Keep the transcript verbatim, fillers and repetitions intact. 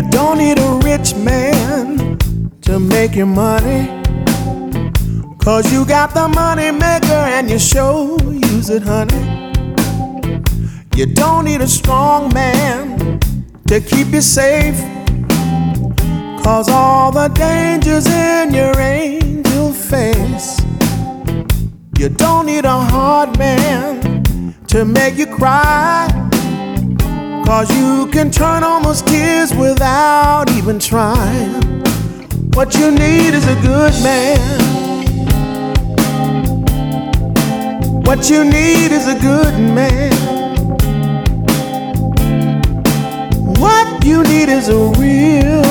don't need a rich man to make you money, 'cause you got the money maker and you sure use it, honey. You don't need a strong man to keep you safe, 'cause all the dangers in your angel face. You don't need a hard man to make you cry, 'cause you can turn on those tears without even trying. What you need is a good man. What you need is a good man. What you need is a real